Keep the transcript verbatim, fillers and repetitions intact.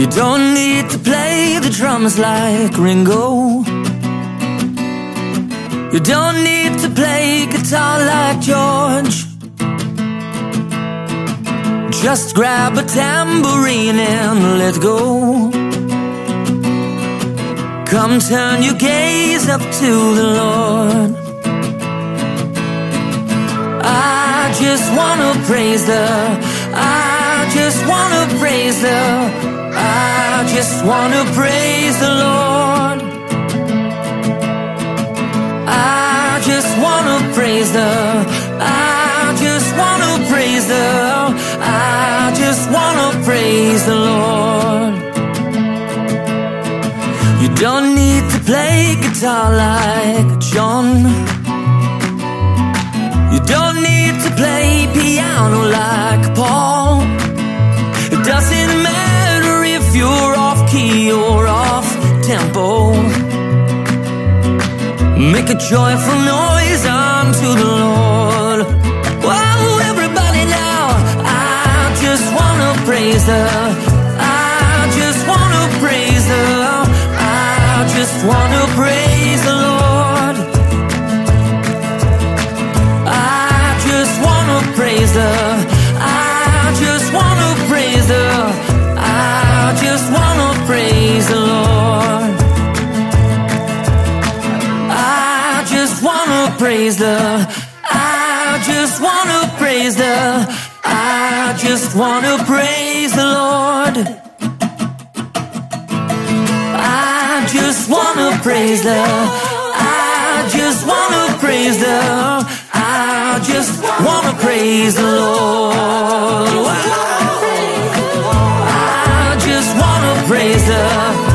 don't need to play the drums like Ringo. You don't need to play guitar like George. Just grab a tambourine and let go. Come turn your gaze up to the Lord. I just wanna praise the, I just wanna praise the, I just wanna praise the Lord. I just wanna praise the, I just wanna praise the, I just wanna praise the Lord. You don't need to play guitar like John. You don't need to play piano like Paul. It doesn't matter if you're off key or off tempo. Make a joyful noise unto the Lord. Whoa, everybody now. I just wanna praise the, I just wanna praise the, I just wanna praise the Lord. I just wanna praise the, I just wanna praise the, I just wanna praise the Lord. I just wanna praise the, I just wanna praise the, I just wanna praise the Lord. I just wanna praise the, I just wanna praise the, I just wanna praise the Lord. I just wanna praise the